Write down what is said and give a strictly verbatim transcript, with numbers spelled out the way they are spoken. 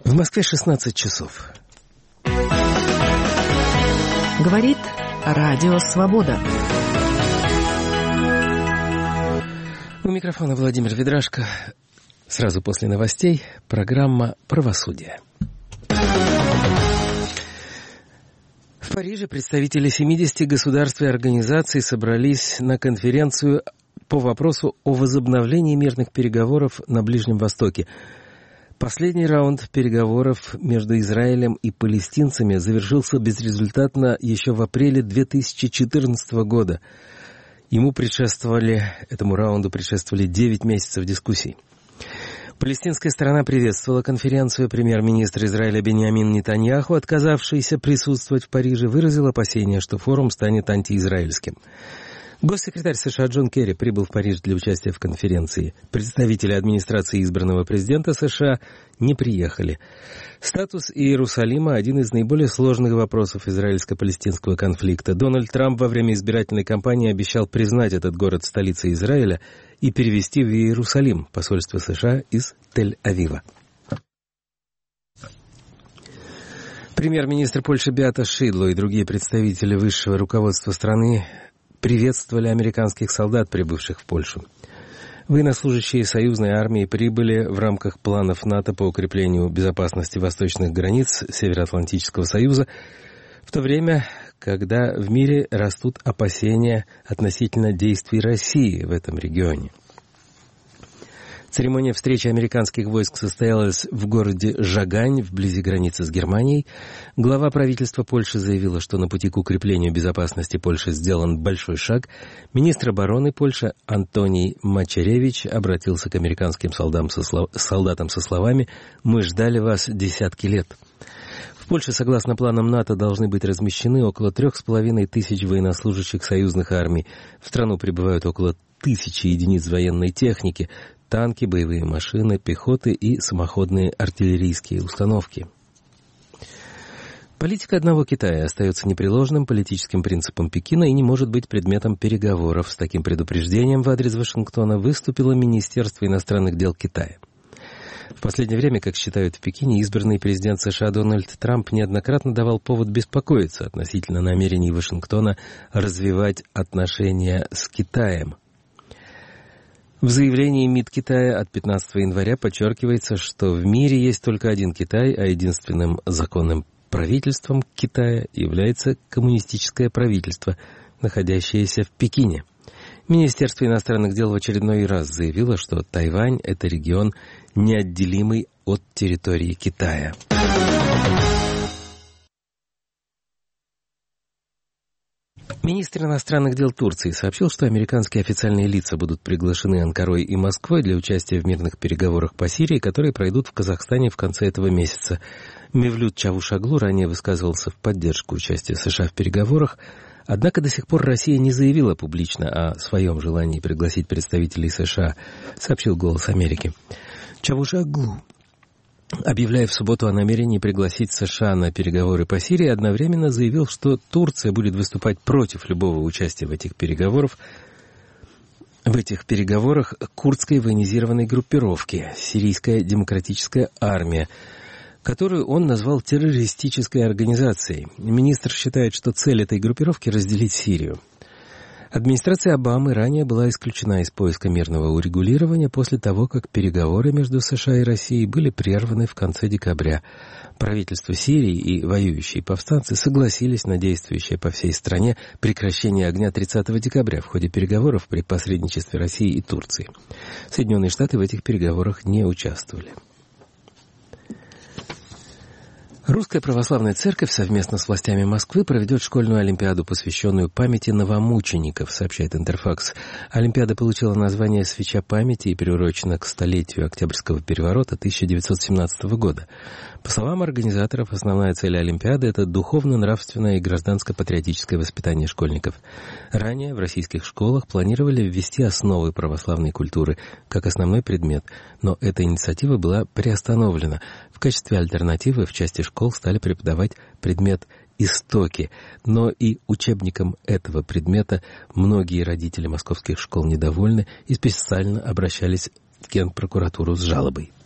В Москве шестнадцать часов. Говорит Радио Свобода. У микрофона Владимир Ведрашко. Сразу после новостей программа «Правосудие». В Париже представители семидесяти государств и организаций собрались на конференцию по вопросу о возобновлении мирных переговоров на Ближнем Востоке. Последний раунд переговоров между Израилем и палестинцами завершился безрезультатно еще в апреле две тысячи четырнадцатого года. Ему предшествовали, этому раунду предшествовали девять месяцев дискуссий. Палестинская сторона приветствовала конференцию. Премьер-министр Израиля Биньямин Нетаньяху, отказавшийся присутствовать в Париже, выразил опасения, что форум станет антиизраильским. Госсекретарь США Джон Керри прибыл в Париж для участия в конференции. Представители администрации избранного президента США не приехали. Статус Иерусалима – один из наиболее сложных вопросов израильско-палестинского конфликта. Дональд Трамп во время избирательной кампании обещал признать этот город столицей Израиля и перевести в Иерусалим посольство США из Тель-Авива. Премьер-министр Польши Беата Шидло и другие представители высшего руководства страны приветствовали американских солдат, прибывших в Польшу. Военнослужащие союзной армии прибыли в рамках планов НАТО по укреплению безопасности восточных границ Североатлантического союза, в то время, когда в мире растут опасения относительно действий России в этом регионе. Церемония встречи американских войск состоялась в городе Жагань, вблизи границы с Германией. Глава правительства Польши заявила, что на пути к укреплению безопасности Польши сделан большой шаг. Министр обороны Польши Антоний Мачеревич обратился к американским солдатам со, слов... солдатам со словами «Мы ждали вас десятки лет». В Польше, согласно планам НАТО, должны быть размещены около трех с половиной тысяч военнослужащих союзных армий. В страну прибывают около тысячи единиц военной техники, танки, боевые машины, пехоты и самоходные артиллерийские установки. Политика одного Китая остается непреложным политическим принципом Пекина и не может быть предметом переговоров. С таким предупреждением в адрес Вашингтона выступило Министерство иностранных дел Китая. В последнее время, как считают в Пекине, избранный президент США Дональд Трамп неоднократно давал повод беспокоиться относительно намерений Вашингтона развивать отношения с Китаем. В заявлении МИД Китая от пятнадцатого января подчеркивается, что в мире есть только один Китай, а единственным законным правительством Китая является коммунистическое правительство, находящееся в Пекине. Министерство иностранных дел в очередной раз заявило, что Тайвань – это регион, неотделимый от территории Китая. Министр иностранных дел Турции сообщил, что американские официальные лица будут приглашены Анкарой и Москвой для участия в мирных переговорах по Сирии, которые пройдут в Казахстане в конце этого месяца. Мевлют Чавушоглу ранее высказывался в поддержку участия США в переговорах, однако до сих пор Россия не заявила публично о своем желании пригласить представителей США, сообщил «Голос Америки». Чавушоглу, объявляя в субботу о намерении пригласить США на переговоры по Сирии, одновременно заявил, что Турция будет выступать против любого участия в этих переговорах, в этих переговорах курдской военизированной группировки «Сирийская демократическая армия», которую он назвал террористической организацией. Министр считает, что цель этой группировки – разделить Сирию. Администрация Обамы ранее была исключена из поиска мирного урегулирования после того, как переговоры между США и Россией были прерваны в конце декабря. Правительство Сирии и воюющие повстанцы согласились на действующее по всей стране прекращение огня тридцатого декабря в ходе переговоров при посредничестве России и Турции. Соединенные Штаты в этих переговорах не участвовали. Русская православная церковь совместно с властями Москвы проведет школьную олимпиаду, посвященную памяти новомучеников, сообщает Интерфакс. Олимпиада получила название «Свеча памяти» и приурочена к столетию Октябрьского переворота тысяча девятьсот семнадцатого года. По словам организаторов, основная цель Олимпиады – это духовно-нравственное и гражданско-патриотическое воспитание школьников. Ранее в российских школах планировали ввести основы православной культуры как основной предмет, но эта инициатива была приостановлена. В качестве альтернативы в части школ стали преподавать предмет «Истоки», но и учебником этого предмета многие родители московских школ недовольны и специально обращались в Генпрокуратуру с жалобой.